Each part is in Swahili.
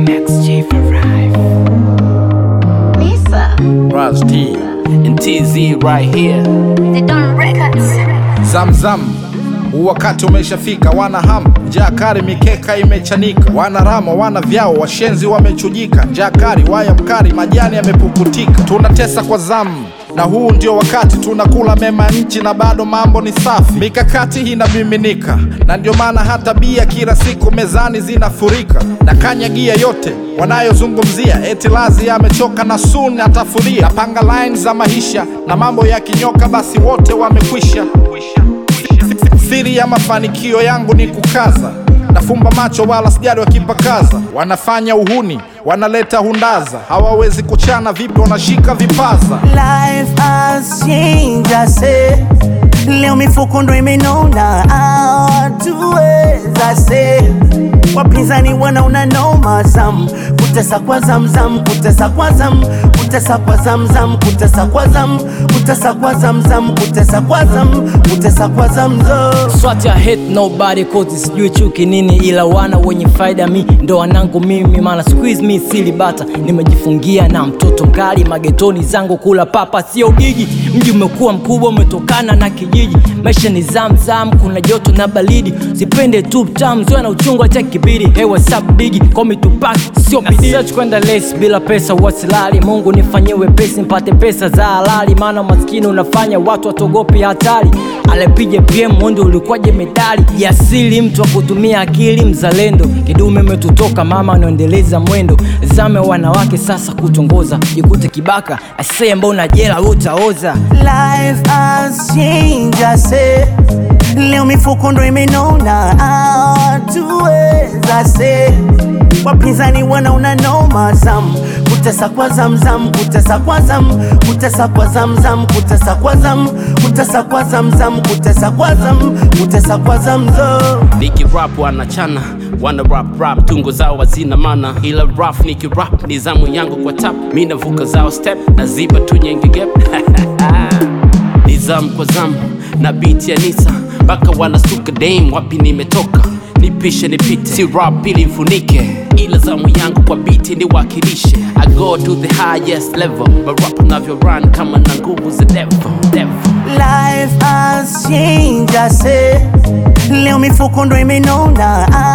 Next G for Rife. Lisa. Raz T and TZ right here. The Don Records. Zamzam, wakati umeshafika, wana hamu, njaa kali mikeka imechanika, wana rama, wana vyao, washenzi wamechujika, njaa kali, waya mkali, majani yamepukutika, tunatesa kwa zamu. Na huu ndio wakati tunakula mema nchi na bado mambo ni safi. Mikakati inamiminika, na ndio maana hata bia kila siku mezani zinafurika. Na kanyagia yote wanayozungumzia, eti lazi amechoka na soon atafuria. Na panga lines za maisha na mambo ya kinyoka, basi wote wamekwisha. Siri ya mafanikio yangu ni kukaza, nafumba macho wala sijali wakipakaza. Wanafanya uhuni, wanaleta hundaza, hawawezi kuchana vipi wanashika vipaza. Life has changed, I say. Leo mifuko ndo imenona, hatuweza say. Wapinzani wanaona noma zam, kutesa kwa zamzam, kutesa kwa zam, kutesa kwa zamzam, kutesa kwa zam, kutesa kwa zamzam, kutesa kwa zam, kutesa kwa zamzam. Swat ya hate nobody cause sijui chuki nini, ila wana wenye faida mi ndo wanangu mimi. Maana squeeze mi sili bata, nimejifungia na mtoto mkali magetoni zangu kula papa sio gigi. Mji umekuwa mkubwa umetokana na kijiji, maisha ni zamzam, kuna joto na baridi. Sipende tu tamu zoe na uchungu cha kibidi. Hey what's up bigi, call me Tupac sio bidi. Search kwenda less bila pesa wasilali, Mungu nifanyie wepesi nipate pesa za halali. Maana maskini unafanya watu watogopi hatari. Alepige PM mwendo ulikuwaje medali ya asili, mtu wa kutumia akili mzalendo. Kidume umetutoka mama naendeleza mwendo, zame wanawake sasa kutongoza. Jikute kibaka aseye mbona jela utaoza. Life has changed, I say. Leo mifuko ndo imenona, hatuweza say. Wapinzani wanaona noma zam, kutesa kwa zamzam, kutesa kwa zam, kutesa kwa zamzam, kutesa kwa zam, kutesa kwa zamzam, kutesa kwa zam, kutesa kwa zamzam. Niki rap wanachana, wana rap tungo zao hazina mana, ila rap niki rap ni zamu yangu kwa tap. Mimi navuka zao step na ziba tu nyenge gap. Ni zamu kwa zamu na beat ya Nisa, baka wanasuka dame wapi nimetoka. Nipishe nipite, si rap ili mfunike, ila zamu yangu kwa beat ni wakilishe. I go to the highest level, but rap navyo run kama na nguvu za devil. Life has changed, I say. Leo mifuko ndo imenona,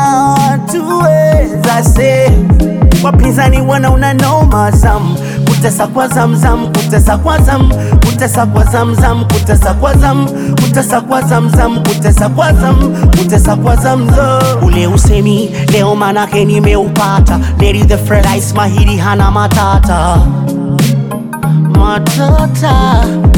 hatuweza say. Wapinzani wanaona noma zam, kutesa kwa zamzam, kutesa kwa zam, kutesa kwa zamzam, kutesa kwa zam, kutesa kwa zamzam, kutesa kwa zam, kutesa kwa zamzam. Ule usemi leo manake nimeupata, Lady the Fred Ice mahiri hana matata, matata.